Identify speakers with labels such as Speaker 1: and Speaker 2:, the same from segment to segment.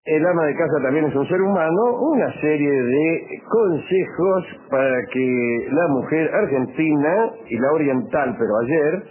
Speaker 1: el ama de casa también es un ser humano, una serie de consejos para que la mujer argentina y la oriental, pero ayer,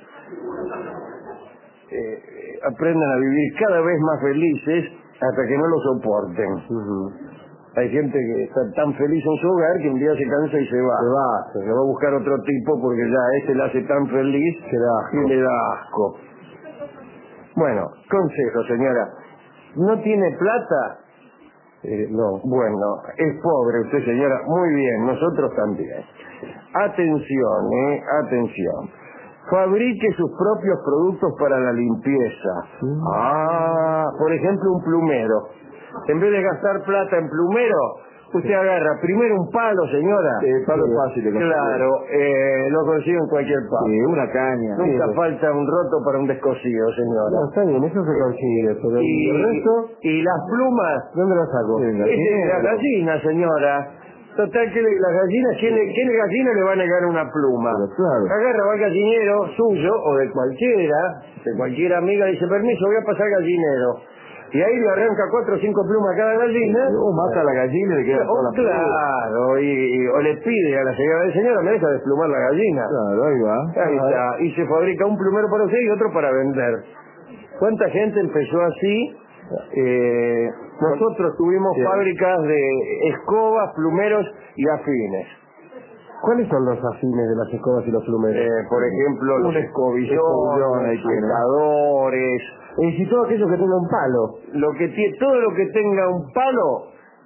Speaker 1: aprendan a vivir cada vez más felices hasta que no lo soporten. Hay gente que está tan feliz en su hogar que un día se cansa y se va. Se va a buscar otro tipo porque ya la hace tan feliz que le da asco. Bueno, consejo, señora. ¿No tiene plata? No. Bueno, es pobre usted, señora. Muy bien, nosotros también. Atención, atención. Fabrique sus propios productos para la limpieza. Por ejemplo, un plumero. En vez de gastar plata en plumero, usted agarra primero un palo, señora.
Speaker 2: Palo es fácil de conseguir.
Speaker 1: Claro, lo consigue en cualquier palo.
Speaker 2: Una caña.
Speaker 1: Nunca falta un roto para un descosido, señora.
Speaker 2: No, está bien, eso se consigue. Pero el resto,
Speaker 1: ¿Y las plumas?
Speaker 2: ¿dónde las saco?
Speaker 1: La gallina, señora. Total, que las gallinas, ¿quién gallina le va a negar una pluma?
Speaker 2: Pero claro.
Speaker 1: Agarra, va al gallinero suyo o de cualquier amiga, dice, permiso, voy a pasar al gallinero. Y ahí le arranca 4 o 5 plumas a cada gallina.
Speaker 2: O mata a la gallina y le queda toda la pluma.
Speaker 1: Claro, o le pide a la señora, me deja desplumar la gallina.
Speaker 2: Claro, ahí va.
Speaker 1: Ahí está. Y se fabrica un plumero para usted y otro para vender. ¿Cuánta gente empezó así? Nosotros tuvimos fábricas de escobas, plumeros y afines.
Speaker 2: ¿Cuáles son los afines de las escobas y los plumeros?
Speaker 1: Por ejemplo, los escobillones, secadores.
Speaker 2: Y todo aquello que tenga un palo.
Speaker 1: Todo lo que tenga un palo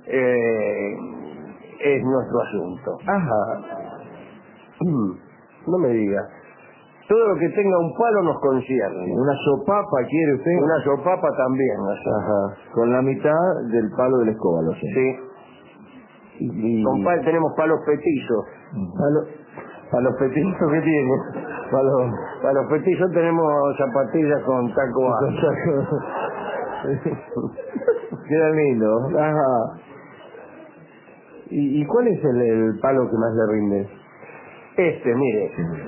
Speaker 1: es nuestro asunto.
Speaker 2: No me diga.
Speaker 1: Todo lo que tenga un palo nos concierne.
Speaker 2: ¿Una sopapa quiere usted?
Speaker 1: Una sopapa también.
Speaker 2: Con la mitad del palo de la escoba, lo sé.
Speaker 1: Sí. Tenemos palos petizos.
Speaker 2: ¿Palos petizos qué tiene?
Speaker 1: Para los petizos tenemos zapatillas con taco alto.
Speaker 2: Queda lindo. ¿Y cuál es el palo que más le rinde?
Speaker 1: Mire.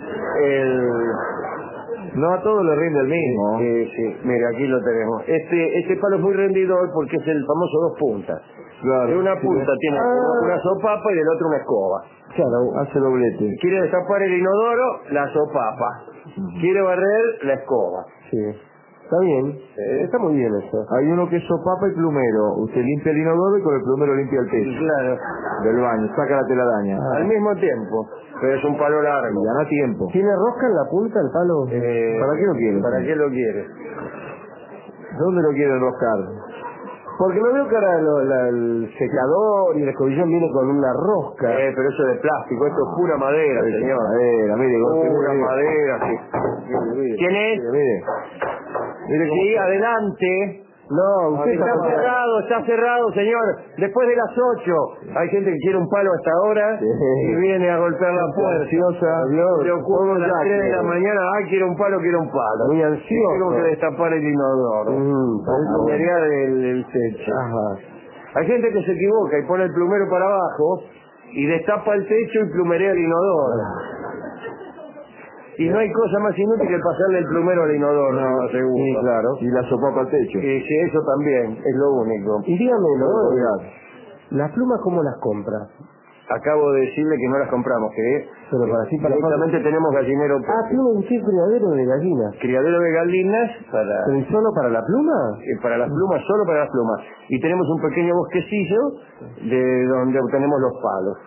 Speaker 2: No a todos le rinde el mismo.
Speaker 1: Sí, mire, aquí lo tenemos. Este palo es muy rendidor porque es el famoso 2 puntas.
Speaker 2: Claro.
Speaker 1: De una punta tiene una sopapa y del otro una escoba.
Speaker 2: Claro, hace doblete.
Speaker 1: Quiere destapar el inodoro, la sopapa. Quiere barrer, la escoba.
Speaker 2: Sí. Está bien, está muy bien eso. Hay uno que es sopapa y plumero. Usted limpia el inodoro y con el plumero limpia el techo.
Speaker 1: Claro.
Speaker 2: Del baño, saca la telaraña.
Speaker 1: Al mismo tiempo, pero es un palo largo.
Speaker 2: Gana tiempo. ¿Tiene rosca en la punta el palo? ¿Para qué lo quiere?
Speaker 1: ¿Para qué lo quiere?
Speaker 2: ¿Dónde lo quiere enroscar? Porque no veo que ahora el secador y el escobillón viene con una rosca.
Speaker 1: Pero eso es de plástico, esto es pura madera, señor.
Speaker 2: Madera, mire.
Speaker 1: Pura madera, sí. ¿Quién es?
Speaker 2: Mire
Speaker 1: sí, adelante.
Speaker 2: No, usted
Speaker 1: está cerrado, señor. Después de las 8. Hay gente que quiere un palo hasta ahora y viene a golpear la puerta. Se ocurre a las 3 de la mañana, quiere un palo.
Speaker 2: Muy ansioso.
Speaker 1: Tengo que destapar el inodoro. Plumería del techo. Hay gente que se equivoca y pone el plumero para abajo y destapa el techo y plumerea el inodoro. Y no hay cosa más inútil que pasarle el plumero al inodoro, no, seguro.
Speaker 2: Sí, claro. Y la sopapa al techo.
Speaker 1: Sí, eso también, es lo único.
Speaker 2: Y dígame, ¿las plumas cómo las compra?
Speaker 1: Acabo de decirle que no las compramos,
Speaker 2: pero para sí, para
Speaker 1: directamente tenemos gallinero.
Speaker 2: Tiene un criadero de gallinas.
Speaker 1: Criadero de gallinas para...
Speaker 2: ¿Pero solo para la pluma?
Speaker 1: Para las plumas, solo para las plumas. Y tenemos un pequeño bosquecillo de donde obtenemos los palos.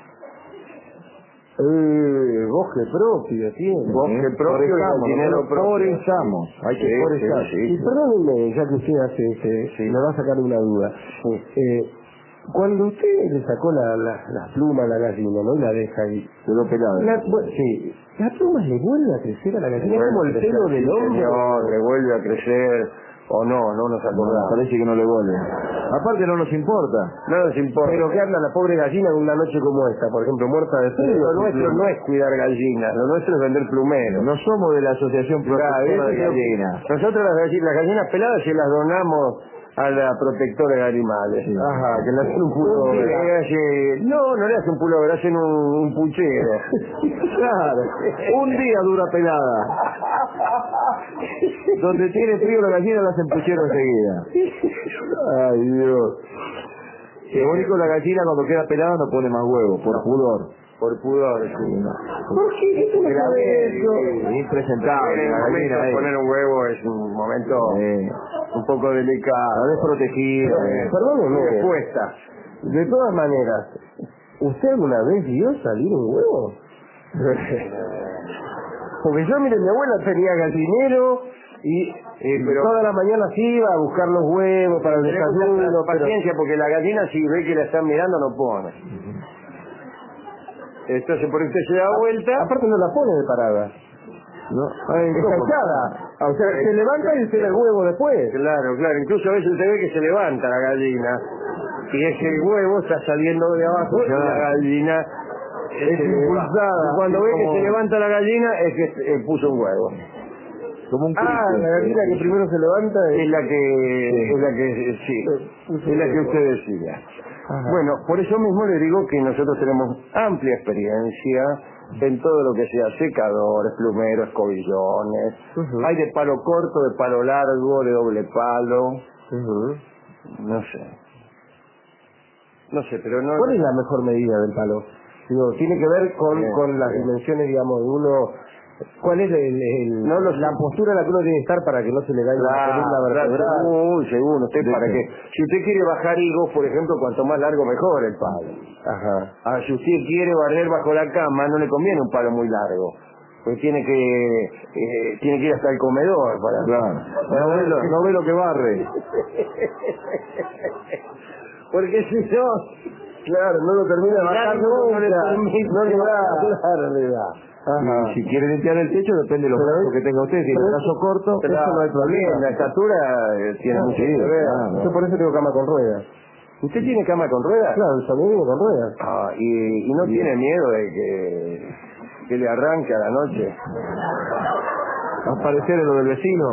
Speaker 2: Bosque propio tiene.
Speaker 1: Bosque propio y gallinero propio.
Speaker 2: Hay que forestar. Y perdónenme, ya que usted hace me va a sacar una duda. Cuando usted le sacó la pluma a la gallina, ¿no? Y la deja ahí.
Speaker 1: Quedó pelada.
Speaker 2: ¿La pluma le vuelve a crecer a la gallina? ¿Como el pelo del hombre?
Speaker 1: No, le vuelve a crecer. O no nos acordamos.
Speaker 2: Parece que no le vuelve. Aparte no nos importa.
Speaker 1: No nos importa.
Speaker 2: Pero ¿qué anda la pobre gallina en una noche como esta? Por ejemplo, muerta de frío.
Speaker 1: Lo nuestro no es cuidar gallinas, lo nuestro es vender plumeros.
Speaker 2: No somos de la Asociación Protectora de Gallinas.
Speaker 1: Nosotros las gallinas peladas se las donamos a la protectora de animales.
Speaker 2: Que le hacen un pullover.
Speaker 1: No le hacen un pullover, hacen un puchero.
Speaker 2: Claro. Un día dura pelada. Donde tiene frío la gallina la hacen puchero enseguida.
Speaker 3: Ay, Dios. Lo único, la gallina cuando queda pelada no pone más huevos, por pudor.
Speaker 1: Por pudor, sí.
Speaker 2: ¿Por qué? ¿Qué tiene que ver eso?
Speaker 3: Impresentable. La gallina
Speaker 1: poner un huevo es un momento un poco delicado.
Speaker 3: Desprotegido.
Speaker 2: Perdóneme.
Speaker 1: Respuesta.
Speaker 2: De todas maneras, ¿usted alguna vez vio salir un huevo? Porque yo, mire, mi abuela tenía gallinero y pero todas las mañanas iba a buscar los huevos para el desayuno.
Speaker 1: Paciencia, porque la gallina, si ve que la están mirando, no pone. Entonces, por usted se da vuelta.
Speaker 2: Aparte no la pone de parada.
Speaker 3: No,
Speaker 2: está echada. O sea, se levanta y se ve el huevo después.
Speaker 1: Claro, claro. Incluso a veces usted ve que se levanta la gallina y es que el huevo está saliendo de abajo y la gallina
Speaker 2: es impulsada.
Speaker 1: Y cuando ve que se levanta la gallina es que puso un huevo.
Speaker 3: Como un
Speaker 2: la gallina que primero se levanta
Speaker 1: es la que usted decía. Ajá. Bueno, por eso mismo le digo que nosotros tenemos amplia experiencia en todo lo que sea secadores, plumeros, escobillones. Hay de palo corto, de palo largo, de doble palo. No sé, pero no.
Speaker 2: ¿Cuál es la mejor medida del palo? Digo, tiene que ver con las dimensiones, digamos, de uno. ¿Cuál es la postura en la que uno tiene que estar para que no se le dañe la columna vertebral?
Speaker 1: Según usted, para que si usted quiere bajar higos, por ejemplo, cuanto más largo mejor el palo. Ajá. Si usted quiere barrer bajo la cama, no le conviene un palo muy largo. Pues tiene que ir hasta el comedor para.
Speaker 3: Claro. No ve lo que barre.
Speaker 1: Porque si no,
Speaker 2: claro, no lo termina de bajar nunca.
Speaker 1: No le da.
Speaker 3: Ajá. Si quiere limpiar el techo, depende de los brazos que tenga usted. Si el brazo corto,
Speaker 2: eso no hay problema.
Speaker 1: La estatura tiene mucho que ver.
Speaker 2: Yo por eso tengo cama con ruedas.
Speaker 1: ¿Usted tiene cama con ruedas?
Speaker 2: Claro, el sonido con ruedas.
Speaker 1: ¿Y no tiene miedo de que le arranque a la noche?
Speaker 3: Aparecer en lo del vecino.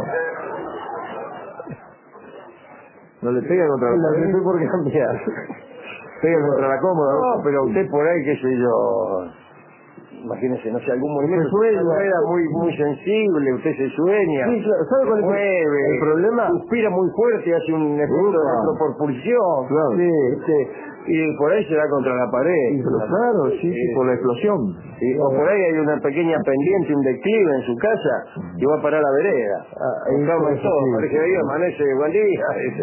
Speaker 3: No le pega contra la pared.
Speaker 2: Estoy por cambiar.
Speaker 3: Pega contra la cómoda.
Speaker 1: No, pero usted por ahí, qué sé yo. Imagínese, no sé, algún movimiento rueda muy sensible, usted se sueña.
Speaker 2: Sí, claro. ¿Sabe cuál es
Speaker 1: mueve,
Speaker 2: el problema?
Speaker 1: Suspira muy fuerte y hace un efecto de retropropulsión.
Speaker 3: Claro.
Speaker 1: Sí. Y por ahí se da contra la pared.
Speaker 3: Claro, sí, por la explosión.
Speaker 1: O por ahí hay una pequeña pendiente, un declive en su casa y va a parar a la vereda. Parece que ahí amanece, buen día.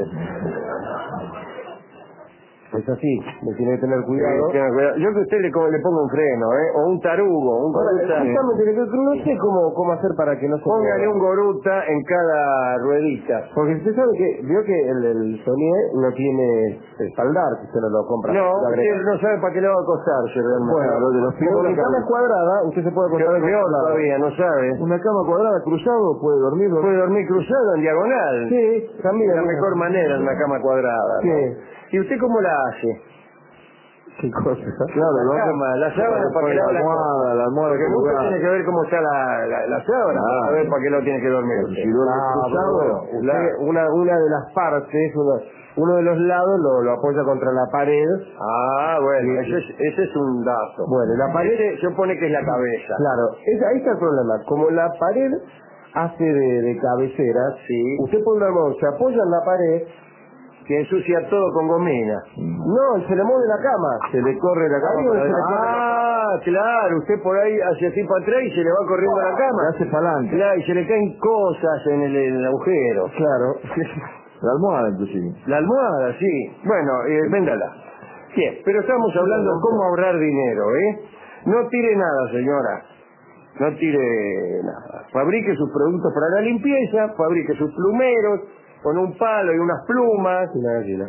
Speaker 2: Es así, me tiene que tener cuidado.
Speaker 1: Yo que usted le pongo un freno, o un tarugo, un goruta.
Speaker 2: No sé cómo hacer para que no se
Speaker 1: póngale un goruta en cada ruedita.
Speaker 2: Porque usted sabe que, vio que el Sonier no tiene espaldar, que usted no lo compra.
Speaker 1: No, usted no sabe para qué le va a costarse realmente.
Speaker 2: Bueno, lo de los pies. Una cama cuadrada, usted se puede acostar
Speaker 1: peor todavía, no sabe.
Speaker 3: Una cama cuadrada cruzado, puede dormir.
Speaker 1: Puede dormir cruzado en diagonal.
Speaker 2: Sí, también.
Speaker 1: Es la mejor manera en una cama cuadrada.
Speaker 2: Sí.
Speaker 1: ¿No? ¿Y usted cómo la hace?
Speaker 2: ¿Qué cosa?
Speaker 1: Claro, la sábana para que
Speaker 3: la almohada.
Speaker 1: Porque usted tiene que ver cómo está la sábana, a ver para qué lo tiene que dormir.
Speaker 3: Si duerme cruzado,
Speaker 2: una de las partes, uno de los lados lo apoya contra la pared.
Speaker 1: Bueno, ese es un dato.
Speaker 2: Bueno, la pared
Speaker 1: se supone que es la cabeza.
Speaker 2: Claro, ahí está el problema. Como la pared hace de cabecera,
Speaker 1: sí.
Speaker 2: Usted por una mano se apoya en la pared,
Speaker 1: que ensucia todo con gomina.
Speaker 2: No, se le mueve la cama.
Speaker 3: Se le corre la cama.
Speaker 1: Claro, usted por ahí hace así para atrás y se le va corriendo la cama.
Speaker 3: Se hace para adelante.
Speaker 1: Claro, y se le caen cosas en el agujero.
Speaker 2: Claro.
Speaker 3: La almohada, inclusive.
Speaker 1: La almohada, sí. Bueno, véndala. Bien, pero estamos hablando de cómo ahorrar dinero, No tire nada, señora. No tire nada. Fabrique sus productos para la limpieza, fabrique sus plumeros, con un palo y unas plumas
Speaker 2: y una gallina.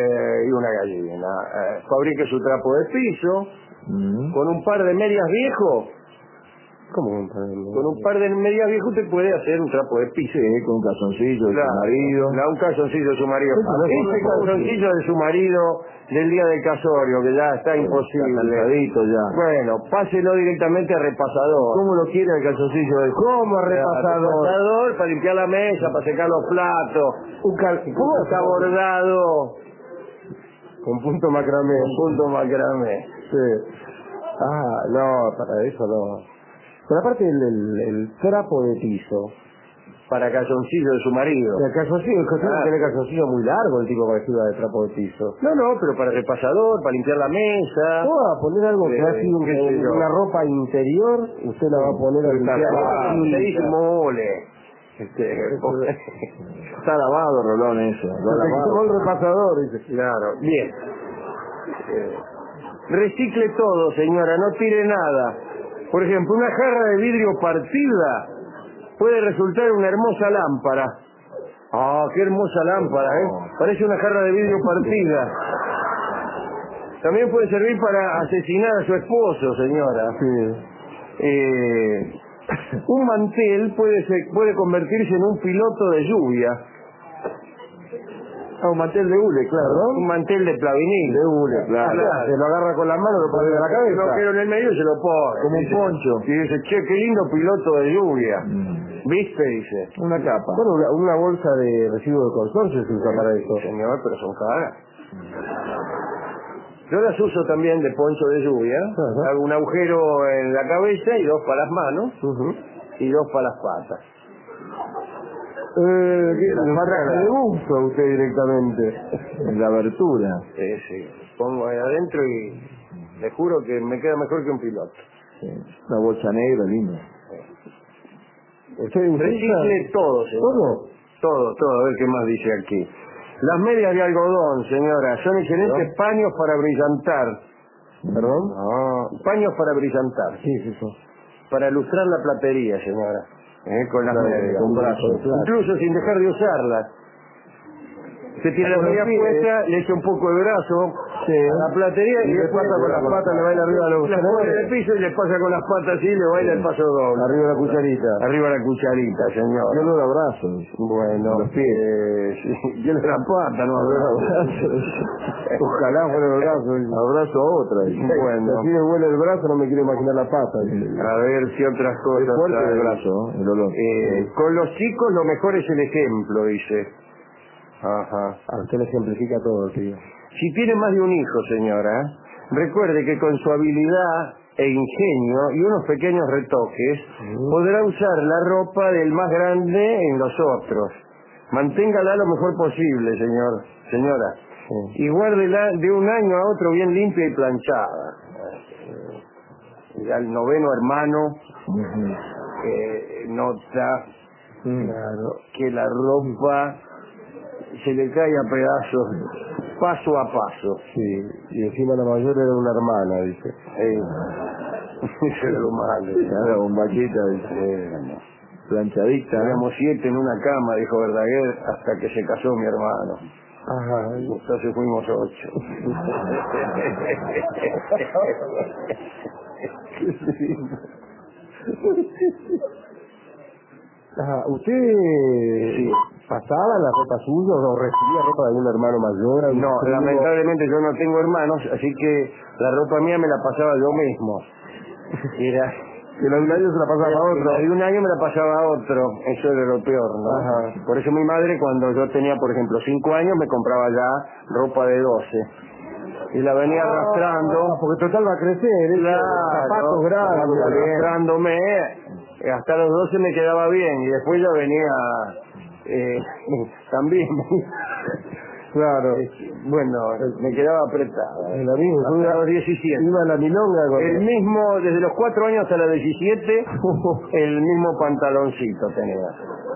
Speaker 1: Fabrique su trapo de piso con un par de medias viejos.
Speaker 2: ¿Cómo un par de medias?
Speaker 1: Con un par de medias viejos usted puede hacer un trapo de piso.
Speaker 3: Con un calzoncillo de su marido.
Speaker 1: Un calzoncillo de su marido. Ese calzoncillo de su marido del día del casorio, que ya está imposible.
Speaker 3: Ya.
Speaker 1: Bueno, páselo directamente a repasador.
Speaker 3: ¿Cómo lo quiere el calzoncillo de
Speaker 2: ¿Cómo repasador?
Speaker 1: Repasador para limpiar la mesa, para secar los platos. ¿Cómo está bordado?
Speaker 2: Con punto macramé.
Speaker 1: Sí.
Speaker 2: No, para eso no. Pero aparte el trapo de piso,
Speaker 1: para calzoncillo de su marido.
Speaker 2: El calzoncillo, tiene calzoncillo muy largo el tipo para que sirva de trapo de piso.
Speaker 1: No, pero para repasador, para limpiar la mesa.
Speaker 2: ¿Puedo poner algo que ha sido una ropa interior? Usted la va a poner a limpiar.
Speaker 1: Se dice mole.
Speaker 3: Está lavado, Rolón, eso.
Speaker 2: Con el repasador, dice.
Speaker 1: Claro, bien. Recicle todo, señora, no tire nada. Por ejemplo, una jarra de vidrio partida puede resultar una hermosa lámpara. Ah, qué hermosa lámpara, ¿eh? Parece una jarra de vidrio partida. También puede servir para asesinar a su esposo, señora.
Speaker 2: Sí.
Speaker 1: Un mantel puede convertirse en un piloto de lluvia.
Speaker 3: Un mantel de hule, claro.
Speaker 1: Un mantel de plavinil.
Speaker 3: De hule, claro.
Speaker 2: Se lo agarra con la mano, lo pone en la cabeza.
Speaker 1: Lo quiero en el medio y se lo pone.
Speaker 3: Como un poncho.
Speaker 1: Y dice, che, qué lindo piloto de lluvia. ¿Viste? Dice.
Speaker 3: Una capa.
Speaker 2: Bueno, una bolsa de residuos de consorcio se usa para eso.
Speaker 1: Señor, pero son caras. Yo las uso también de poncho de lluvia. Hago un agujero en la cabeza y dos para las manos y dos para las patas.
Speaker 2: Le gusta a usted directamente.
Speaker 3: En la abertura.
Speaker 1: Sí. Pongo ahí adentro y le juro que me queda mejor que un piloto.
Speaker 3: Sí. Una bolsa negra, linda.
Speaker 1: Recicle todo, señor. Todo. A ver qué más dice aquí. Las medias de algodón, señora, son excelentes paños para brillantar.
Speaker 2: ¿Perdón?
Speaker 1: Paños para brillantar.
Speaker 2: Sí.
Speaker 1: Para ilustrar la platería, señora. Con las medias.
Speaker 3: Con brazos.
Speaker 1: Incluso sin dejar de usarlas. Se tiene la media puesta, le echa un poco de brazo a la platería y le pasa con las patas, le baila arriba a los pone en el piso y le pasa con las patas así y le baila el paso doble.
Speaker 2: Arriba la cucharita.
Speaker 1: Arriba la cucharita, señor.
Speaker 3: Yo no lo abrazo.
Speaker 1: Bueno,
Speaker 3: los pies.
Speaker 1: Yo le la pata, no abrazo.
Speaker 2: Ojalá fuera el brazo.
Speaker 3: Abrazo a otra.
Speaker 1: Bueno.
Speaker 2: Si me huele el brazo no me quiero imaginar la pata.
Speaker 1: A ver si otras cosas.
Speaker 3: Es fuerte el brazo, el olor.
Speaker 1: Con los chicos lo mejor es el ejemplo, dice.
Speaker 2: A usted le ejemplifica todo, tío.
Speaker 1: Si tiene más de un hijo, señora, recuerde que con su habilidad e ingenio y unos pequeños retoques podrá usar la ropa del más grande en los otros. Manténgala lo mejor posible, señora. Y guárdela de un año a otro bien limpia y planchada. Y al noveno hermano nota que la ropa se le cae a pedazos paso a paso.
Speaker 2: Sí, y encima la mayor era una hermana, dice.
Speaker 1: Eso es lo malo.
Speaker 3: Era bombachita, dice. Planchadita.
Speaker 1: Éramos 7 en una cama, dijo Verdaguer, hasta que se casó mi hermano. Entonces fuimos 8.
Speaker 2: ¿Usted pasaba la ropa suya o recibía ropa de algún hermano mayor?
Speaker 1: No, lamentablemente yo no tengo hermanos, así que la ropa mía me la pasaba yo mismo. Era...
Speaker 2: Que de un año se la pasaba a otro.
Speaker 1: De un año me la pasaba a otro, eso era lo peor, ¿no? Por eso mi madre, cuando yo tenía, por ejemplo, 5 años, me compraba ya ropa de 12. Y la venía arrastrando.
Speaker 2: Porque total va a crecer, zapatos grandes.
Speaker 1: Arrastrándome, hasta los 12 me quedaba bien, y después ya venía también.
Speaker 2: Claro.
Speaker 1: Bueno, me quedaba apretada.
Speaker 2: La misma,
Speaker 1: hasta los 17.
Speaker 2: Iba a la milonga con...
Speaker 1: El mismo, desde los 4 años hasta los 17, el mismo pantaloncito tenía.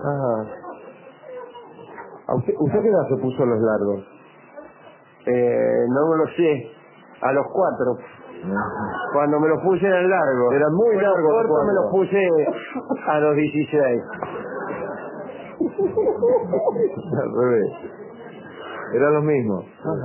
Speaker 2: ¿Usted qué edad se puso los largos?
Speaker 1: No lo sé. A los 4. Cuando me los puse eran largos.
Speaker 2: Eran muy largos.
Speaker 1: Los cortos me los puse a los 16.
Speaker 3: Al revés. Eran los mismos.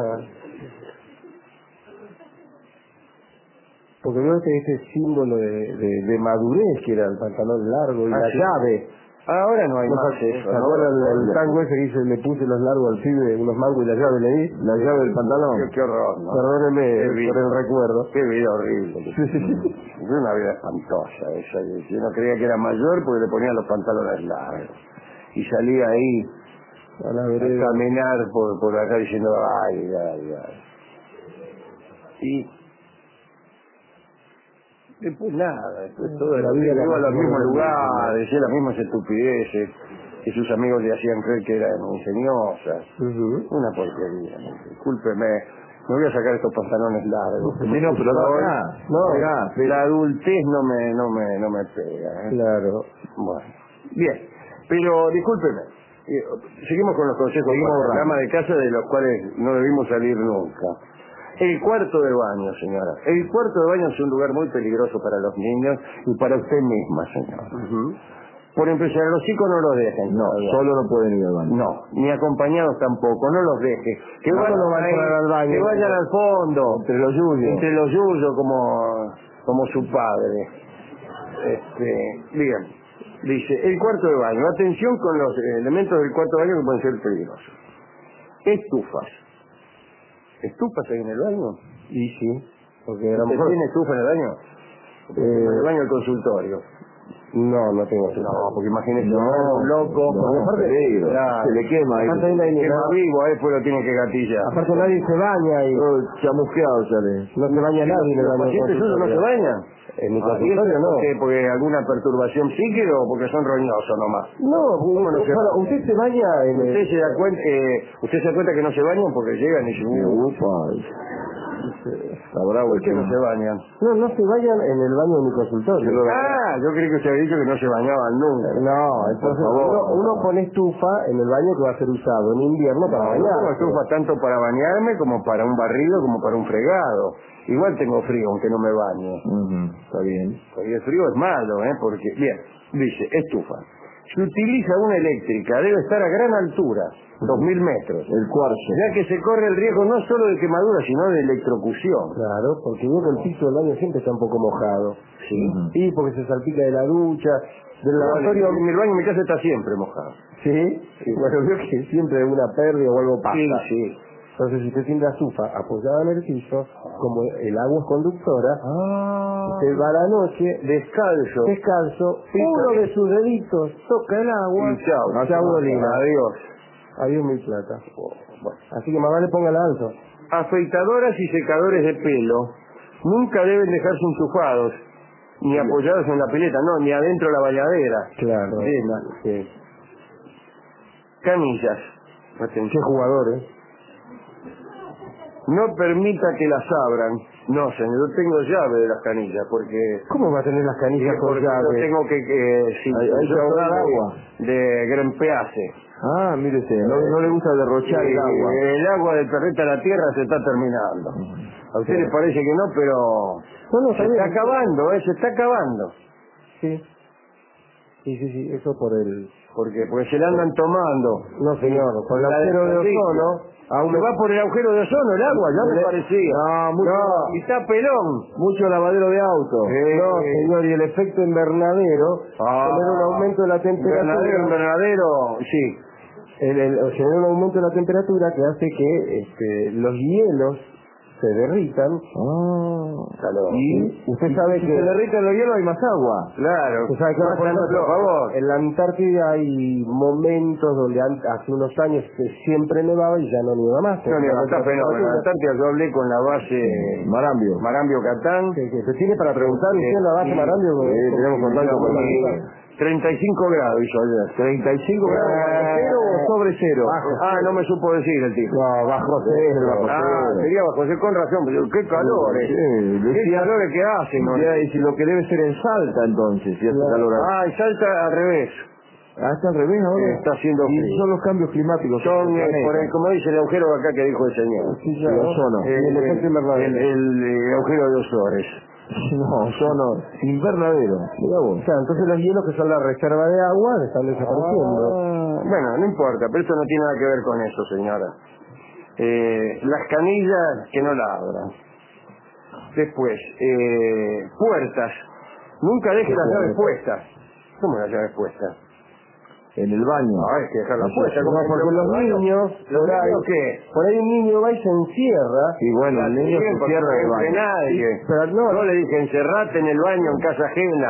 Speaker 2: Porque veo este símbolo de madurez que era el pantalón largo y la llave.
Speaker 1: Ahora no hay más eso.
Speaker 2: ¿Se acuerdan el tango ese que dice le puse los largos al pibe, unos mangos y la llave le di? La llave del pantalón.
Speaker 1: Qué horror, ¿no?
Speaker 2: Perdóneme por el recuerdo.
Speaker 1: Qué vida horrible. Es una vida espantosa esa. Yo no creía que era mayor porque le ponía los pantalones largos. Y salía ahí a caminar por acá diciendo ay. Y después nada, después toda la vida iba a los mismos lugares, decía las mismas estupideces. que sus amigos le hacían creer que eran ingeniosas. Una porquería. Discúlpeme, me voy a sacar estos pantalones largos.
Speaker 3: Sí, no, pero
Speaker 1: la adultez no me pega.
Speaker 2: Claro.
Speaker 1: Bueno, bien, pero discúlpeme. Seguimos con los consejos para la ama de casa, de los cuales no debimos salir nunca. El cuarto de baño, señora. El cuarto de baño es un lugar muy peligroso para los niños y para usted misma, señora. Por empezar, a los chicos no los dejen.
Speaker 3: No, solo no pueden ir al baño.
Speaker 1: No, ni acompañados tampoco, no los deje. Que vayan
Speaker 2: al baño.
Speaker 1: Que vayan al fondo.
Speaker 3: Entre los yuyos.
Speaker 1: Entre los yuyos, como su padre. Bien. Dice, el cuarto de baño. Atención con los elementos del cuarto de baño que pueden ser peligrosos. Estufas. ¿Estufas hay en el baño?
Speaker 2: Y sí. Porque a lo
Speaker 1: ¿Usted
Speaker 2: mejor...
Speaker 1: tiene estufa en el baño? En el baño del consultorio.
Speaker 2: No tengo estufa.
Speaker 1: No, porque imagínese, un loco.
Speaker 2: Aparte,
Speaker 1: se le quema. Quema vivo, después lo tiene que gatillar.
Speaker 2: Aparte nadie se baña y...
Speaker 3: Chamusqueado sale.
Speaker 2: No se baña nadie en el
Speaker 1: ¿Los
Speaker 2: baño.
Speaker 1: pacientes suyos no se bañan?
Speaker 2: En mi consultorio no.
Speaker 1: ¿Porque alguna perturbación psíquica o porque son roñosos nomás?
Speaker 2: No, usted se baña en el...
Speaker 1: ¿Usted se da cuenta que no se bañan porque llegan y se...
Speaker 3: Está bravo.
Speaker 1: ¿Por qué no se bañan?
Speaker 2: No se bañan en el baño de mi consultorio.
Speaker 1: Yo creí que usted había dicho que no se bañaban nunca.
Speaker 2: No, entonces uno pone estufa en el baño que va a ser usado en invierno para bañar.
Speaker 1: Yo pongo estufa tanto para bañarme como para un barrido, como para un fregado. Igual tengo frío, aunque no me bañe.
Speaker 3: Está bien.
Speaker 1: Porque el frío es malo, porque... Bien, dice, estufa. Se utiliza una eléctrica, debe estar a gran altura, 2000 metros.
Speaker 3: El cuarzo.
Speaker 1: Ya que se corre el riesgo no solo de quemadura, sino de electrocución.
Speaker 2: Claro, porque veo que el piso del baño siempre está un poco mojado.
Speaker 1: Sí.
Speaker 2: Y porque se salpica de la ducha, del lavatorio.
Speaker 1: El baño en mi casa está siempre mojado.
Speaker 2: ¿Sí? Bueno, veo que siempre hay una pérdida o algo pasa.
Speaker 1: Sí.
Speaker 2: Entonces, si usted tiene la estufa apoyada en el piso, como el agua es conductora, usted va a la noche descalzo, uno de sus deditos toca el agua,
Speaker 1: y chao,
Speaker 2: Dolina. Adiós mi plata.
Speaker 1: Bueno.
Speaker 2: Así que más vale ponga el alto.
Speaker 1: Afeitadoras y secadores de pelo nunca deben dejarse enchufados, ni apoyados en la pileta, ni adentro de la bañadera.
Speaker 2: Claro.
Speaker 1: Sí. Canillas.
Speaker 2: ¿Qué jugadores?
Speaker 1: No permita que las abran. No, señor, yo tengo llave de las canillas, porque...
Speaker 2: ¿Cómo va a tener las canillas con llave?
Speaker 1: Yo tengo que
Speaker 3: agua.
Speaker 1: De Grempeace.
Speaker 3: Mire usted, no le gusta derrochar el agua.
Speaker 1: El agua del perrete a la tierra se está terminando. A usted le parece que no, pero... se está acabando, se está acabando.
Speaker 2: Sí, eso por el...
Speaker 1: Porque se la andan tomando.
Speaker 2: No, señor, por el agujero de ozono...
Speaker 1: Se va por el agujero de ozono el agua, ya me parecía. Y está pelón.
Speaker 3: Mucho lavadero de auto.
Speaker 2: No, señor, y el efecto invernadero genera un aumento de la temperatura.
Speaker 1: Invernadero, sí.
Speaker 2: Genera un aumento de la temperatura que hace que los hielos se derritan. Y usted sabe que...
Speaker 3: Si se derriten los hielos hay más agua.
Speaker 2: Claro. Usted sabe que, por ejemplo, en la Antártida hay momentos donde hace unos años siempre nevaba y ya no nieva más.
Speaker 1: No nieva, está fenómeno. En la Antártida yo hablé con la base Marambio Catán.
Speaker 2: ¿Se tiene para preguntar usted en la base Marambio?
Speaker 1: Tenemos contacto con la... 35 grados hizo ayer.
Speaker 3: 35 grados bajo cero o sobre cero.
Speaker 1: No me supo decir el tipo.
Speaker 2: No, bajo cero.
Speaker 1: Sería bajo cero, con razón, pero qué calor, qué calores que hace, ¿no?
Speaker 3: Y si lo que debe ser en Salta entonces, si hace calor.
Speaker 1: En Salta al revés.
Speaker 3: Está al revés ahora.
Speaker 1: Está haciendo frío.
Speaker 3: Y son los cambios climáticos.
Speaker 1: Son, como dice el agujero acá que dijo el señor.
Speaker 2: El ozono. El efecto invernadero.
Speaker 1: El agujero de Ozores.
Speaker 3: No, ozono invernadero.
Speaker 2: Entonces los hielos que son la reserva de agua están desapareciendo.
Speaker 1: Bueno, no importa, pero esto no tiene nada que ver con eso, señora. Las canillas que no la abran. Después, puertas. Nunca deje las llaves puestas. ¿Cómo las llaves puestas?
Speaker 3: En el baño.
Speaker 1: Hay que dejarlas puestas.
Speaker 2: Porque los niños, por ahí un niño va y se encierra.
Speaker 3: Y bueno, el niño se encierra en el baño.
Speaker 1: Nadie.
Speaker 2: Pero
Speaker 1: no le dije, encerrate en el baño en casa ajena.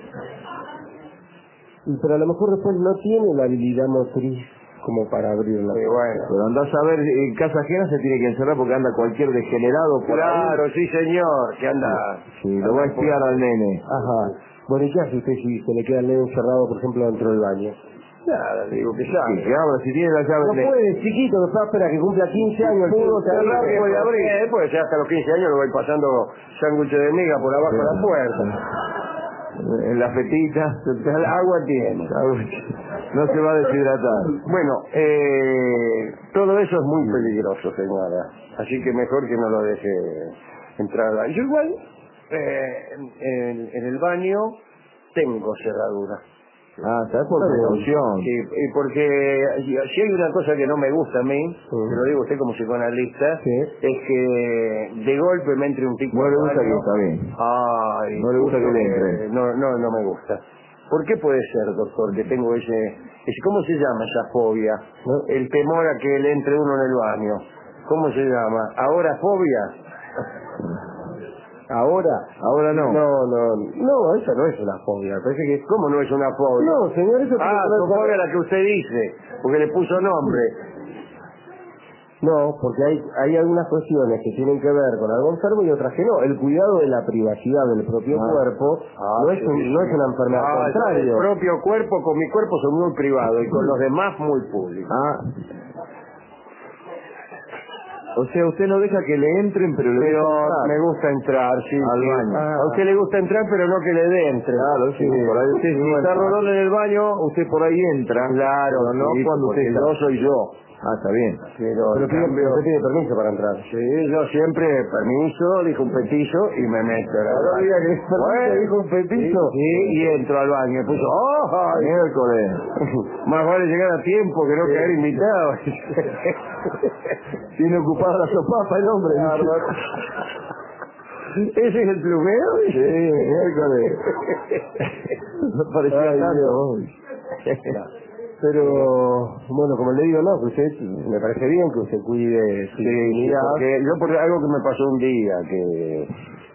Speaker 2: Pero a lo mejor después no tiene la habilidad motriz como para abrirla.
Speaker 3: Pero andás a ver, en casa ajena se tiene que encerrar porque anda cualquier degenerado por
Speaker 1: ahí. Sí señor, que anda...
Speaker 3: Sí, lo va a espiar al nene.
Speaker 2: Bueno, ¿y qué hace usted si se le queda el nene encerrado, por ejemplo, dentro del baño?
Speaker 1: Nada, le digo que salga.
Speaker 3: Que abra, si tiene la llave.
Speaker 2: No puede, chiquito, después espera que cumpla 15 años.
Speaker 1: Puede abrir. Puede ser hasta los 15 años lo voy pasando sándwiches de miga por abajo de la puerta.
Speaker 3: En la fetita.
Speaker 1: Agua tiene.
Speaker 3: No se va a deshidratar.
Speaker 1: Bueno, todo eso es muy peligroso, señora. Así que mejor que no lo deje entrar. Yo igual, en el baño tengo cerradura.
Speaker 3: ¿Sabes por precaución?
Speaker 1: Sí, y porque si hay una cosa que no me gusta a mí, que lo digo a usted como psicoanalista, es que de golpe me entre un pico.
Speaker 3: No le gusta que está bien.
Speaker 1: Ay,
Speaker 3: no le gusta que le entre.
Speaker 1: No me gusta. ¿Por qué puede ser, doctor, que tengo ese ¿cómo se llama esa fobia? El temor a que le entre uno en el baño. ¿Cómo se llama? ¿Ahora fobia?
Speaker 3: Ahora no.
Speaker 2: No, esa no es una fobia. Parece que...
Speaker 1: ¿Cómo no es una fobia?
Speaker 2: No, señor, eso...
Speaker 1: su fobia es la que usted dice, porque le puso nombre.
Speaker 2: No, porque hay algunas cuestiones que tienen que ver con algo enfermo y otras que no. El cuidado de la privacidad del propio cuerpo no es una enfermedad, al contrario.
Speaker 1: El propio cuerpo, con mi cuerpo soy muy privado y con los demás muy público.
Speaker 3: O sea, usted no deja que le entren, pero
Speaker 1: me gusta entrar, sí.
Speaker 3: Al baño.
Speaker 1: A usted le gusta entrar, pero no que le dé entre.
Speaker 3: Claro, sí. Por ahí usted, si está rodando en el baño, usted por ahí entra.
Speaker 1: Claro,
Speaker 3: pero no
Speaker 1: sí,
Speaker 3: cuando usted está.
Speaker 1: yo soy yo.
Speaker 3: Está bien.
Speaker 1: Pero
Speaker 2: usted tiene permiso para entrar.
Speaker 1: Sí, yo siempre, permiso, dijo un petizo y me meto.
Speaker 2: No diga que permiso, dijo un petizo.
Speaker 1: Sí, y entro al baño. Y puso,
Speaker 3: miércoles.
Speaker 1: Más vale llegar a tiempo que no caer invitado.
Speaker 3: Tiene ocupada la sopapa el hombre.
Speaker 1: ¿Ese es el plumero?
Speaker 3: Sí, miércoles. No parecía tanto.
Speaker 2: Pero, bueno, como le digo, no, que usted, me parece bien que usted cuide su dignidad.
Speaker 1: Porque yo por algo que me pasó un día, que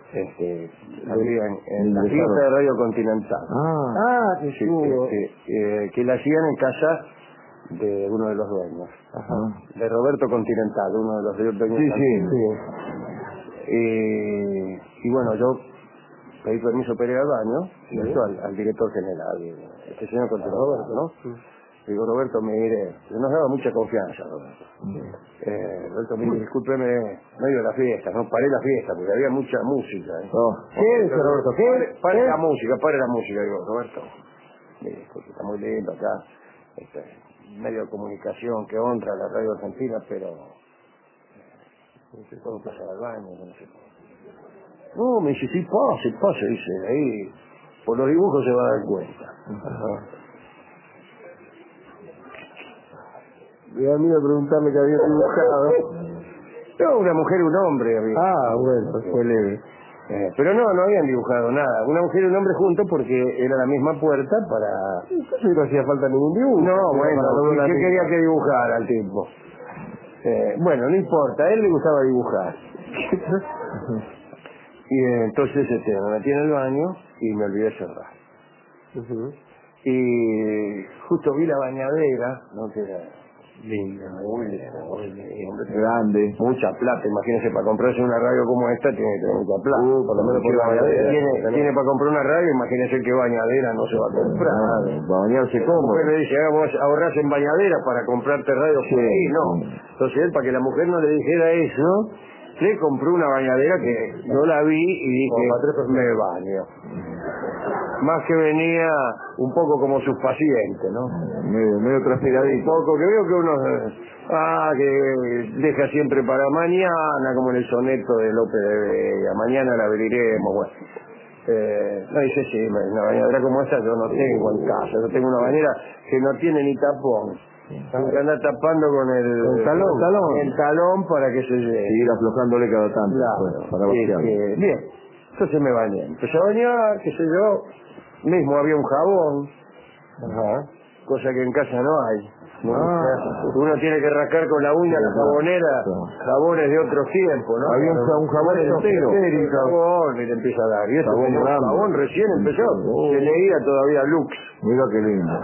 Speaker 1: en la fiesta de Radio Continental.
Speaker 2: Que chulo.
Speaker 1: Que la hacían en casa de uno de los dueños. De Roberto Continental, uno de los dueños. Y bueno, yo pedí permiso para ir al baño, y esto al director general, este señor Roberto, ¿no? Digo, Roberto, mire, nos daba mucha confianza, Roberto. Roberto, mire, discúlpeme, medio de la fiesta, no paré la fiesta, porque había mucha música.
Speaker 2: ¿Qué dice Roberto?
Speaker 1: Pare la música, digo, Roberto. Mire, porque está muy lindo acá, medio de comunicación que honra la radio argentina, pero no sé cómo pasar al baño, no sé. No, me dice, sí, pase, dice, ahí, por los dibujos se va a dar cuenta.
Speaker 2: Me da miedo preguntarle que había dibujado.
Speaker 1: No, una mujer y un hombre había.
Speaker 2: Bueno, fue leve.
Speaker 1: Pero no habían dibujado nada. Una mujer y un hombre juntos porque era la misma puerta para...
Speaker 2: No hacía falta ningún dibujo.
Speaker 1: No, bueno, ¿qué quería que dibujara el tipo? Bueno, no importa, a él le gustaba dibujar. Y entonces me metí en el baño y me olvidé cerrar. Y justo vi la bañadera, ¿no? Que era linda, muy grande, mucha plata. Imagínese, para comprarse una radio como esta tiene que tener mucha plata.
Speaker 2: Por lo menos por la bañadera.
Speaker 1: Tiene para comprar una radio, imagínese qué bañadera no se va a comprar.
Speaker 3: Para bañarse cómo.
Speaker 1: La mujer le dice, vos ahorrás en bañadera para comprarte radio. Sí, no. Entonces él, para que la mujer no le dijera eso, le compró una bañadera que yo la vi y dije, me baño. Más que venía un poco como sus pacientes, ¿no?
Speaker 3: Medio transpiradito.
Speaker 1: Un poco, que veo que uno, que deja siempre para mañana, como en el soneto de López de Vega, mañana la abriremos, bueno. No, dice, sí, una bañadera como esta yo no tengo en casa, yo tengo una bañera que no tiene ni tapón. Tengo que andar tapando con el talón para que se llegue.
Speaker 3: Y ir aflojándole cada tanto.
Speaker 1: Claro.
Speaker 3: Para vaciarlo.
Speaker 1: Bien, entonces me bañé. Empecé a bañar, qué sé yo. Mismo había un jabón. Cosa que en casa no hay. Uno tiene que rascar con la uña la jabonera, jabones de otros tiempos, ¿no?
Speaker 3: Había un jabón entero.
Speaker 1: Un jabón y le empieza a dar. Y eso tenía un jabón recién empezó. Se leía todavía Lux.
Speaker 3: Mira qué lindo.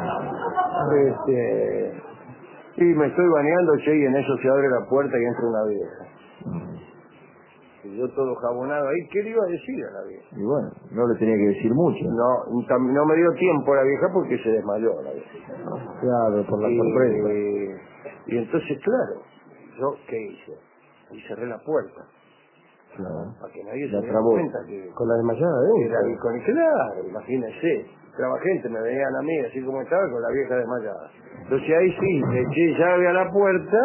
Speaker 1: Y me estoy bañando, che, y en eso se abre la puerta y entra una vieja. Y yo todo jabonado ahí. ¿Qué le iba a decir a la vieja?
Speaker 3: Y bueno, no le tenía que decir mucho.
Speaker 1: No me dio tiempo la vieja porque se desmayó la vieja.
Speaker 2: Claro, por la sorpresa.
Speaker 1: Y entonces, claro, ¿yo qué hice? Y cerré la puerta.
Speaker 2: Claro.
Speaker 1: Para que nadie se diera cuenta que...
Speaker 2: Con la desmayada,
Speaker 1: Claro, imagínense. La gente me veían a mí así como estaba con la vieja desmayada. Entonces ahí sí, le eché llave a la puerta.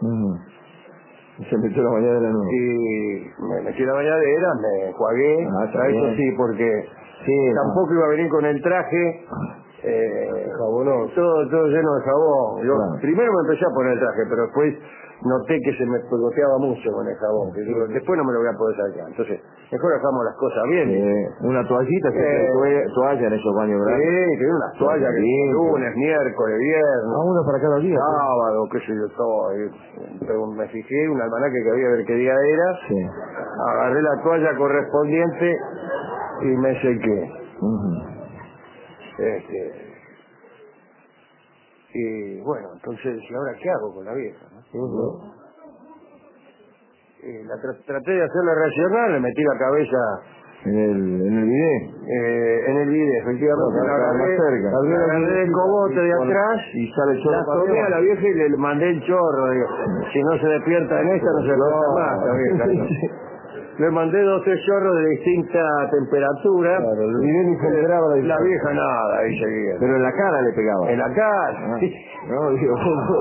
Speaker 3: Se metió la bañadera nueva.
Speaker 1: Y me metí la bañadera, me enjuagué. Eso sí, porque tampoco iba a venir con el traje jabonoso, todo lleno de jabón. Yo primero me empecé a poner el traje, pero después noté que se me pegoteaba mucho con el jabón. Que digo, después no me lo voy a poder sacar. Entonces, mejor dejamos las cosas bien.
Speaker 3: Una toallita, toalla en esos baños grandes.
Speaker 1: Sí, que unas toallas que lunes, miércoles, viernes.
Speaker 2: Una para cada día.
Speaker 1: Sábado, qué sé yo, todo. Pero me fijé un almanaque que había, ver qué día era. Agarré la toalla correspondiente y me sequé. Y bueno, entonces, ¿y ahora qué hago con la vieja? ¿No? Traté de hacerla reaccionar, le metí la cabeza
Speaker 3: en el bidet.
Speaker 1: En el bidet, efectivamente. Agarré el cogote de atrás
Speaker 3: y sale el chorro.
Speaker 1: La tomé a la vieja y le mandé el chorro. Digo, si no se despierta en esta, no se despierta más la vieja. Le mandé 2 o 3 chorros de distinta temperatura.
Speaker 2: Y ni se enteraba
Speaker 1: la vieja nada, ahí seguía.
Speaker 3: Pero en la cara le pegaba.
Speaker 1: En la cara.
Speaker 3: No, digo.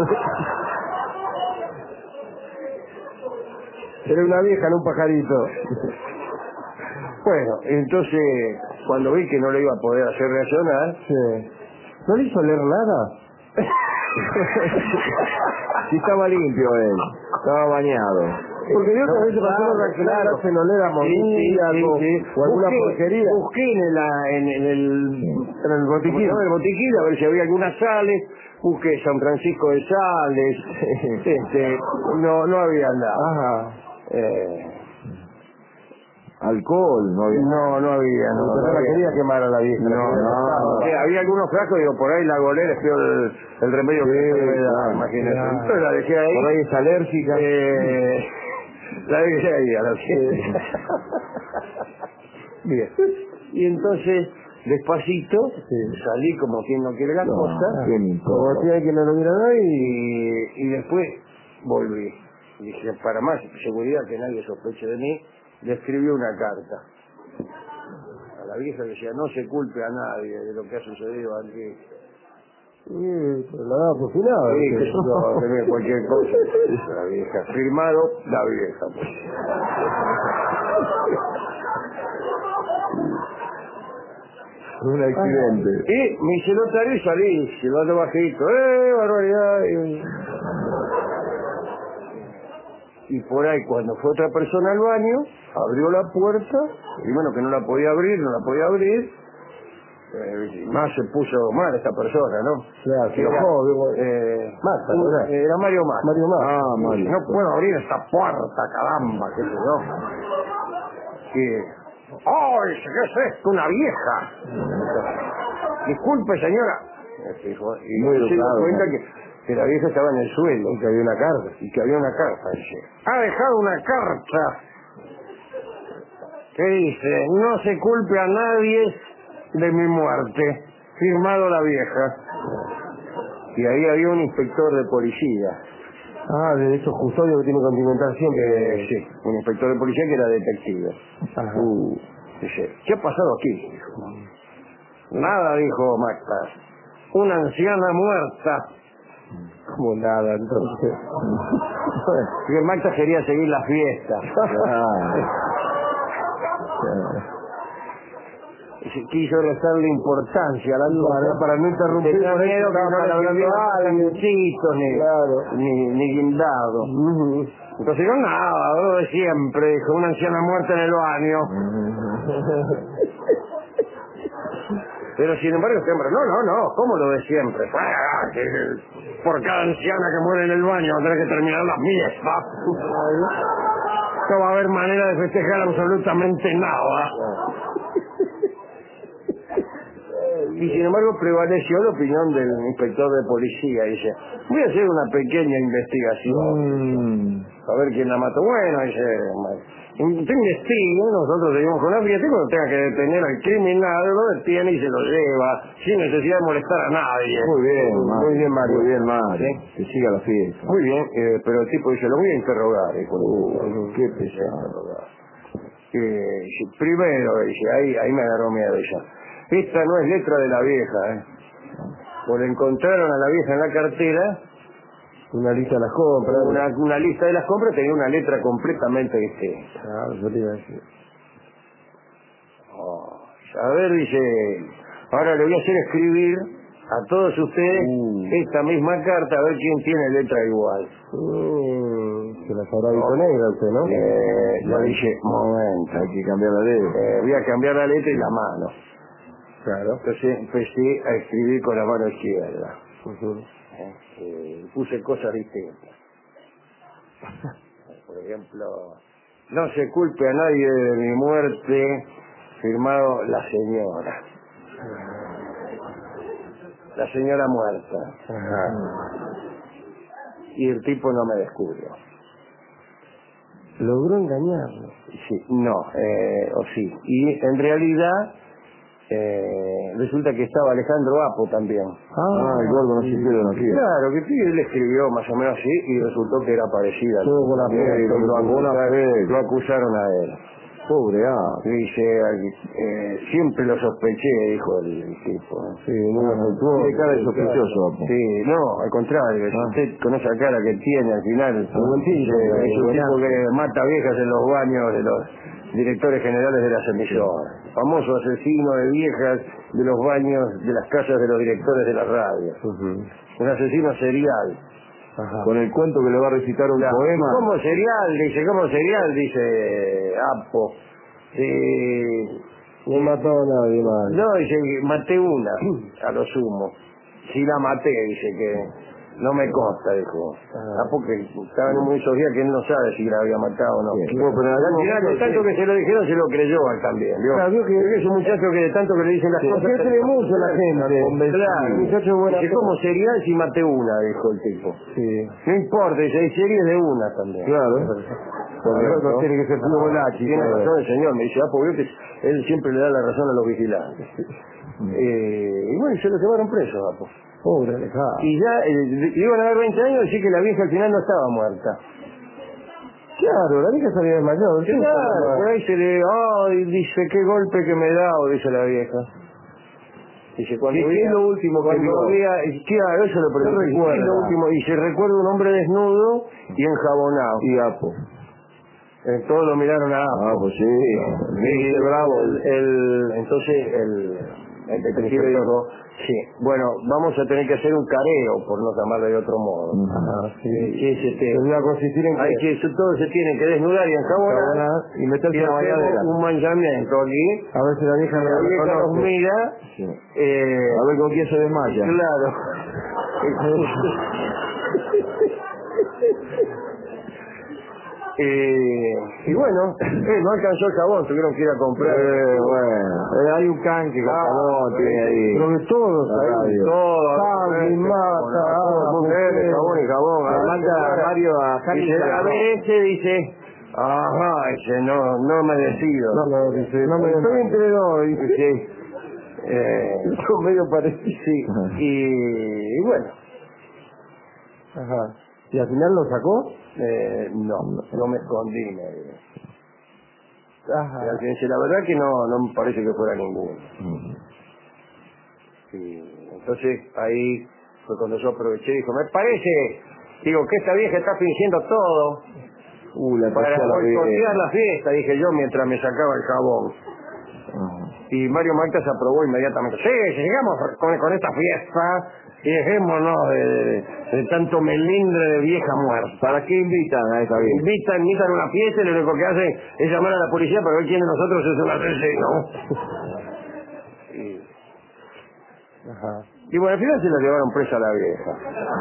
Speaker 2: Era una vieja, no un pajarito.
Speaker 1: Bueno, entonces, cuando vi que no le iba a poder hacer reaccionar...
Speaker 2: ¿No le hizo leer nada?
Speaker 3: Si estaba limpio él, estaba bañado.
Speaker 2: Porque yo a veces pasó reaccionar, se no le da amoníaco o alguna porquería.
Speaker 1: Busqué en el botiquín a ver si había algunas sales. Busqué San Francisco de Sales. No había nada.
Speaker 3: Alcohol, no había.
Speaker 1: No había.
Speaker 2: No la quería quemar a la vieja.
Speaker 1: Había algunos frascos, digo, por ahí la golera es peor el remedio que me da, imagínate. Entonces la dejé ahí.
Speaker 3: Por ahí es alérgica.
Speaker 1: La dejé ahí a la vieja. Bien. Y entonces, despacito, salí como quien no quiere la cosa.
Speaker 2: Como si alguien no lo viera
Speaker 1: y después volví. Dije, para más seguridad que nadie sospeche de mí, le escribí una carta a la vieja que decía, no se culpe a nadie de lo que ha sucedido aquí.
Speaker 2: Pero la daba por final.
Speaker 1: Que yo cualquier cosa. La vieja, firmado, la vieja.
Speaker 3: Un accidente.
Speaker 1: Y me hice notario y salí, silbando bajito. Barbaridad. Y por ahí, cuando fue otra persona al baño, abrió la puerta, y bueno, que no la podía abrir, más se puso mal esta persona, ¿no? Era Mario Mata.
Speaker 3: Mario.
Speaker 1: No puedo abrir esta puerta, caramba, qué sé yo. ¡Ay, qué es esto, una vieja! Disculpe, señora. Y
Speaker 3: muy
Speaker 1: se dio
Speaker 3: educado,
Speaker 1: cuenta que la vieja estaba en el suelo y que había una carta. Dice, ha dejado una carta que dice, no se culpe a nadie de mi muerte, firmado la vieja. Y ahí había un inspector de policía.
Speaker 2: De esos custodios que tiene Continental siempre.
Speaker 1: Sí, un inspector de policía que era detective. Dice, ¿qué ha pasado aquí? Nada, dijo Magda. Una anciana muerta.
Speaker 2: Como nada, entonces.
Speaker 1: Porque Magda quería seguir la fiesta. Quiso restarle importancia a la duda
Speaker 2: para no interrumpir.
Speaker 1: Tenía miedo que no le ni guindado. Entonces yo nada, lo de siempre, dijo, una anciana muerta en el baño. Pero sin embargo siempre, no, ¿cómo lo de siempre? Por cada anciana que muere en el baño va a tener que terminar la fiesta. No va a haber manera de festejar absolutamente nada. Y sin embargo prevaleció la opinión del inspector de policía. Dice, voy a hacer una pequeña investigación. A ver quién la mató. Bueno, dice, investigue, nosotros seguimos con la fiesta y cuando tenga que detener al criminal, lo detiene y se lo lleva, sin necesidad de molestar a nadie.
Speaker 3: Muy bien, Mario. Muy bien, Mario.
Speaker 1: ¿Sí?
Speaker 3: Que siga la fiesta.
Speaker 1: Muy bien, pero el tipo dice, lo voy a interrogar.
Speaker 3: Qué pesado.
Speaker 1: Primero, dice, ahí me agarró miedo ella. Esta no es letra de la vieja, Porque encontraron a la vieja en la cartera
Speaker 2: una lista de las compras.
Speaker 1: Una lista de las compras tenía una letra completamente distinta.
Speaker 2: Yo te iba a decir.
Speaker 1: A ver, dice, ahora le voy a hacer escribir a todos ustedes esta misma carta, a ver quién tiene letra igual.
Speaker 2: Se las habrá visto negra usted, ¿no?
Speaker 1: Ya dije, momento,
Speaker 3: Hay que cambiar la letra.
Speaker 1: voy a cambiar la letra y la mano.
Speaker 2: Claro.
Speaker 1: Entonces empecé a escribir con la mano izquierda. Puse cosas distintas. Por ejemplo, no se culpe a nadie de mi muerte, firmado la señora. La señora muerta. Y el tipo no me descubrió.
Speaker 2: Logró engañarlo.
Speaker 1: Sí, no, o sí. Y en realidad resulta que estaba Alejandro Apo también.
Speaker 3: El gordo no se pierde aquí.
Speaker 1: Claro, que sí, él escribió más o menos así y resultó que era parecida.
Speaker 2: Todo con la fe,
Speaker 1: lo acusaron a él.
Speaker 3: Pobre
Speaker 1: Dice, siempre lo sospeché, dijo el tipo.
Speaker 3: Sí, muy afectuoso. Tiene cara de sospechoso, Apo.
Speaker 1: Sí, no, al contrario, usted con esa cara que tiene al final, es un tipo que mata viejas en los baños de los directores generales de las emisoras. Famoso asesino de viejas de los baños de las casas de los directores de la radio. Un asesino serial.
Speaker 3: Con el cuento que le va a recitar un poema.
Speaker 1: ¿Cómo serial? Dice Apo.
Speaker 2: No mató a nadie más.
Speaker 1: No, dice, maté una, a lo sumo. Sí la maté, dice que... No me consta, dijo. Porque estaba en un esos días que él no sabe si la había matado o no.
Speaker 3: Bueno, pero
Speaker 1: al final, de tanto que se lo dijeron, se lo creyó él también.
Speaker 2: Claro,
Speaker 1: que es un muchacho que de tanto que le dicen las cosas...
Speaker 2: Que cree mucho la gente.
Speaker 1: Claro.
Speaker 2: Muchacho buena.
Speaker 1: Dice, ¿cómo serial si maté una? Dijo el tipo.
Speaker 2: Sí.
Speaker 1: No importa, dice, hay series de una también.
Speaker 3: Claro.
Speaker 1: No tiene que ser puro bolachi. Tiene razón el señor, me dice, porque él siempre le da la razón a los vigilantes. Y bueno, se lo llevaron preso, Apo.
Speaker 2: Pobre Alejandro.
Speaker 1: Y ya iban a haber 20 años y decir que la vieja al final no estaba muerta.
Speaker 2: Claro, la vieja se había desmayado.
Speaker 1: Claro, por ahí se le... dice, qué golpe que me da, dice la vieja. Dice, cuando
Speaker 3: ¿Qué es lo último que vio?
Speaker 1: Claro, eso lo pregunto. ¿Qué es lo último? Y se recuerda un hombre desnudo y enjabonado.
Speaker 3: Y Apo.
Speaker 1: Todos lo miraron a Apo.
Speaker 3: Pues sí.
Speaker 1: Dice, bravo. Entonces el detective dijo, sí, bueno, vamos a tener que hacer un careo, por no llamarlo de otro modo. Todos se tienen que desnudar y enjabonar
Speaker 3: y meterse en la bañadera.
Speaker 1: Un manchamiento aquí.
Speaker 2: A ver si la vieja
Speaker 1: nos mira.
Speaker 3: Sí. A ver con quién se desmaya.
Speaker 1: Claro. Y bueno, no alcanzó el jabón, tuvieron que ir a comprar.
Speaker 3: Hay un canque con jabón, tiene ahí.
Speaker 2: Pero de todo,
Speaker 1: todo.
Speaker 2: Mata,
Speaker 1: mujeres, jabón y jabón.
Speaker 3: Manda Mario a
Speaker 1: a ver, dice, ajá, dice, no me decido.
Speaker 2: No me estoy entre dos,
Speaker 1: dice.
Speaker 2: Son medio parecidos.
Speaker 1: Sí, y bueno.
Speaker 2: Ajá. ¿Y al final lo sacó?
Speaker 1: No me escondí, me dijo.
Speaker 2: Ajá.
Speaker 1: La verdad que no me parece que fuera ninguno. Sí. Entonces ahí fue cuando yo aproveché y dijo, me parece, que esta vieja está fingiendo todo para boicotear la fiesta, dije yo mientras me sacaba el jabón. Y Mario Magda se aprobó inmediatamente. Sí, sigamos con esta fiesta y dejémonos de tanto melindre de vieja muerta.
Speaker 3: ¿Para qué invitan a esta vieja?
Speaker 1: Invitan a una fiesta y lo único que hacen es llamar a la policía para ver quién de nosotros es un asesino. Y bueno, al final se la llevaron presa a la vieja.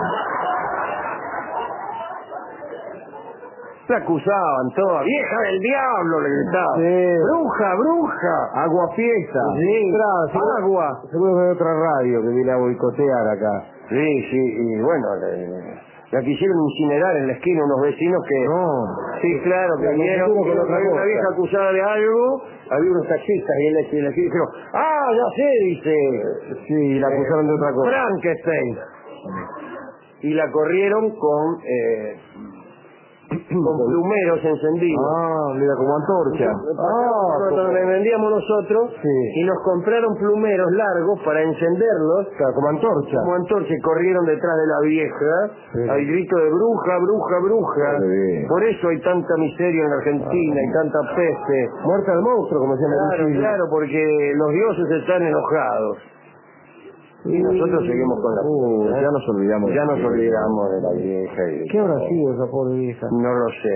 Speaker 1: La acusaban toda, vieja del diablo, le gritaban.
Speaker 2: Sí.
Speaker 1: Bruja.
Speaker 2: Aguafiesta.
Speaker 1: Sí.
Speaker 2: Agua. Seguro que hay otra radio que viene a boicotear acá.
Speaker 1: Sí, y bueno, La quisieron incinerar en la esquina unos vecinos que...
Speaker 2: No.
Speaker 1: Sí, claro, que vieron que había una vieja acusada de algo, había unos taxistas y en la esquina dijeron, ¡ah, ya sé! Dice...
Speaker 2: Sí, la acusaron de otra cosa.
Speaker 1: Frankenstein. Y la corrieron con plumeros encendidos.
Speaker 2: Ah, mira, como antorcha.
Speaker 1: Cuando le vendíamos nosotros,
Speaker 2: sí.
Speaker 1: Y nos compraron plumeros largos para encenderlos.
Speaker 2: Claro, como antorcha.
Speaker 1: Como antorcha, y corrieron detrás de la vieja,
Speaker 2: sí.
Speaker 1: al grito de bruja, bruja, bruja.
Speaker 2: Sí.
Speaker 1: Por eso hay tanta miseria en Argentina, y tanta peste.
Speaker 2: Muerta al monstruo, como se llama.
Speaker 1: Claro, porque los dioses están enojados. Y nosotros seguimos con la...
Speaker 2: ya nos olvidamos.
Speaker 1: Ya nos olvidamos de la vieja.
Speaker 2: ¿Qué habrá sido esa pobre vieja?
Speaker 1: No lo sé.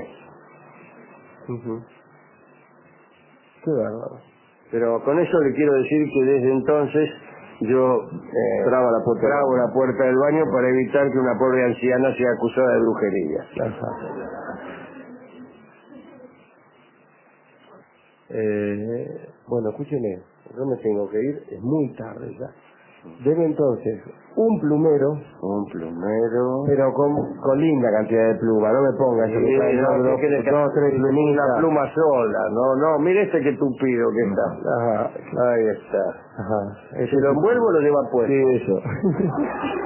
Speaker 2: Qué bárbaro.
Speaker 1: Pero con eso le quiero decir que desde entonces yo
Speaker 2: trabo
Speaker 1: la puerta del baño para evitar que una pobre anciana sea acusada de brujería.
Speaker 2: Bueno, escúcheme, yo me tengo que ir, es muy tarde ya. Debe entonces un plumero, pero con linda cantidad de pluma, no me pongas
Speaker 1: dos, tres plumitas. Una pluma sola, no, mire este que tupido que está.
Speaker 2: Ajá.
Speaker 1: Ahí está. Si lo envuelvo lo lleva puesto.
Speaker 2: Sí, eso.